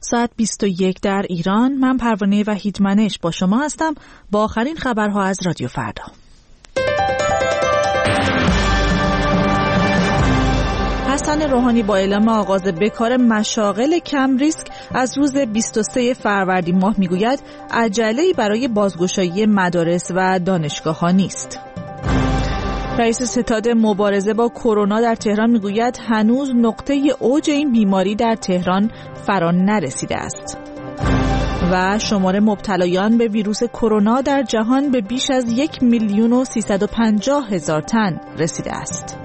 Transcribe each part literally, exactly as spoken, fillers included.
ساعت بیست و یک در ایران. من پروانه وحیدمنش با شما هستم با آخرین خبرها از رادیو فردا. حسن روحانی با اعلام آغاز بکار مشاغل کم ریسک از روز بیست و سوم فروردین ماه میگوید عجله‌ای برای بازگشایی مدارس و دانشگاه‌ها نیست. رئیس ستاد مبارزه با کرونا در تهران میگوید هنوز نقطه اوج این بیماری در تهران فرا نرسیده است. و شمار مبتلایان به ویروس کرونا در جهان به بیش از یک میلیون و سیصد و پنجاه هزار تن رسیده است.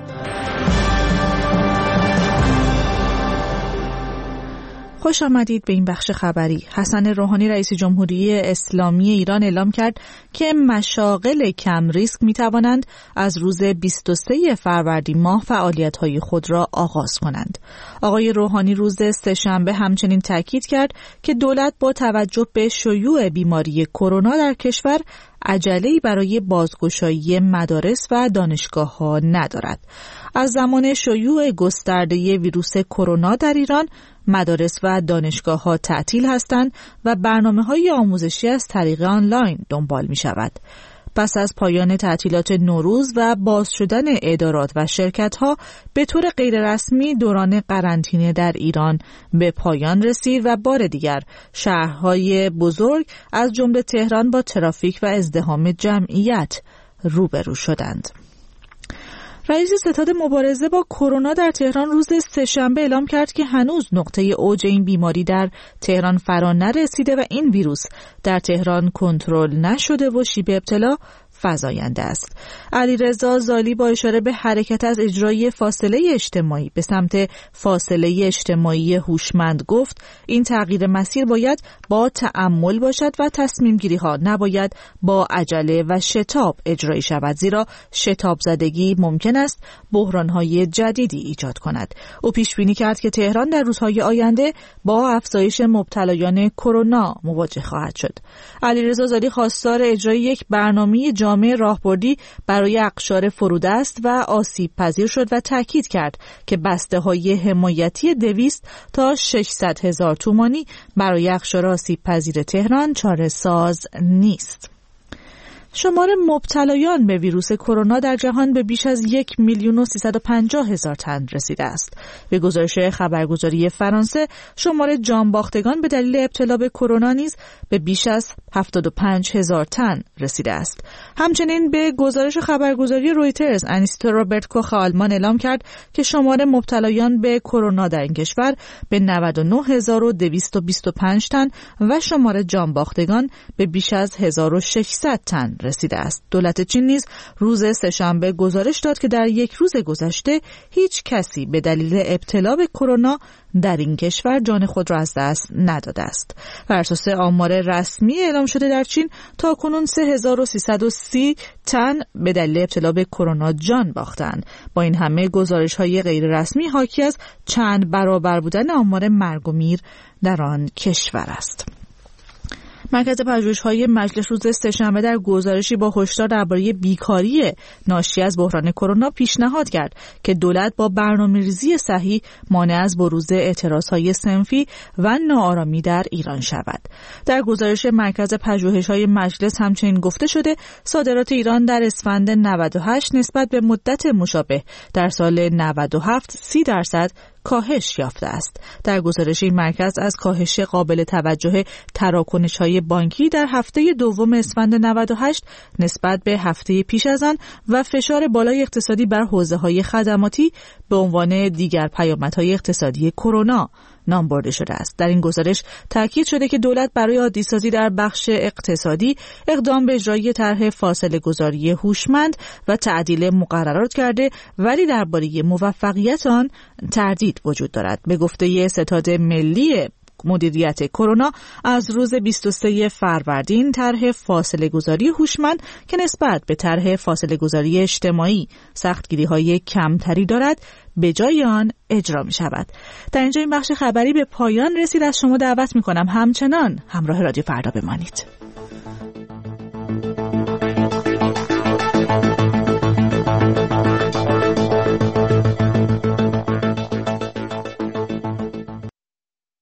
خوش آمدید به این بخش خبری. حسن روحانی رئیس جمهوری اسلامی ایران اعلام کرد که مشاغل کم ریسک می توانند از روز بیست و سوم فروردین ماه فعالیت‌های خود را آغاز کنند. آقای روحانی روز سه‌شنبه همچنین تاکید کرد که دولت با توجه به شیوع بیماری کرونا در کشور عجله‌ای برای بازگشایی مدارس و دانشگاه‌ها ندارد. از زمان شیوع گسترده ویروس کرونا در ایران مدارس و دانشگاه‌ها تعطیل هستند و برنامه‌های آموزشی از طریق آنلاین دنبال می‌شود. پس از پایان تعطیلات نوروز و باز شدن ادارات و شرکت‌ها به طور غیررسمی دوران قرنطینه در ایران به پایان رسید و بار دیگر شهرهای بزرگ از جمله تهران با ترافیک و ازدحام جمعیت روبرو شدند. رئیس ستاد مبارزه با کرونا در تهران روز سه‌شنبه اعلام کرد که هنوز نقطه اوج این بیماری در تهران فرا نرسیده و این ویروس در تهران کنترل نشده و شیب ابتلا فزاینده است. علیرضا زالی با اشاره به حرکت از اجرای فاصله اجتماعی به سمت فاصله اجتماعی هوشمند گفت این تغییر مسیر باید با تأمل باشد و تصمیم گیری ها نباید با عجله و شتاب اجرایی شود، زیرا شتاب زدگی ممکن است بحران های جدیدی ایجاد کند. او پیش بینی کرد که تهران در روزهای آینده با افزایش مبتلایان کرونا مواجه خواهد شد. علیرضا زالی خواستار اجرای یک برنامه جامع راهبردی برای اقشار فرودست و آسیب پذیر شد و تاکید کرد که بسته های حمایتی دویست تا ششصد هزار تومانی برای اقشار آسیب پذیر تهران چاره ساز نیست. شمار مبتلایان به ویروس کرونا در جهان به بیش از یک میلیون و سیصد و پنجاه هزار تن رسیده است. به گزارش خبرگزاری فرانسه شمار جانباختگان به دلیل ابتلا به کرونا نیز به بیش از هفتاد و پنج هزار تن رسیده است. همچنین به گزارش خبرگزاری رویترز انیستو رابرت کوخ آلمان اعلام کرد که شمار مبتلایان به کرونا در این کشور به نود و نه هزار و دویست و بیست و پنج تن و شمار جانباختگان به بیش از هزار و ششصد تن رسیده است. دولت چین نیز روز سه‌شنبه گزارش داد که در یک روز گذشته هیچ کسی به دلیل ابتلا به کرونا در این کشور جان خود را از دست نداده است. بر اساس آمار رسمی اعلام شده در چین تاکنون سه هزار و سیصد و سی تن به دلیل ابتلا به کرونا جان باختند. با این همه گزارش‌های غیر رسمی حاکی از چند برابر بودن آمار مرگ و میر در آن کشور است. مرکز پژوهش‌های مجلس روز سه‌شنبه در گزارشی با هشدار درباره بیکاری ناشی از بحران کرونا پیشنهاد کرد که دولت با برنامه‌ریزی صحیح مانع از بروز اعتراض‌های صنفی و ناآرامی در ایران شود. در گزارش مرکز پژوهش‌های مجلس همچنین گفته شده صادرات ایران در اسفند نود و هشت نسبت به مدت مشابه در سال نود و هفت سی درصد کاهش یافته است. در گزارش این مرکز از کاهش قابل توجه تراکنش‌های بانکی در هفته دوم اسفند نود و هشت نسبت به هفته پیش از آن و فشار بالای اقتصادی بر حوزه‌های خدماتی به عنوان دیگر پیامدهای اقتصادی کرونا نام برده شده است. در این گزارش تاکید شده که دولت برای عادی‌سازی در بخش اقتصادی اقدام به اجرای طرح فاصله گذاری هوشمند و تعدیل مقررات کرده، ولی درباره موفقیت آن تردید وجود دارد. به گفته ستاد ملی مدیریت کرونا از روز بیست و سوم فروردین طرح فاصله گذاری هوشمند که نسبت به طرح فاصله گذاری اجتماعی سختگیری‌های کمتری دارد به جای آن اجرا می شود. در اینجا این بخش خبری به پایان رسید. از شما دعوت می کنم همچنان همراه رادیو فردا بمانید.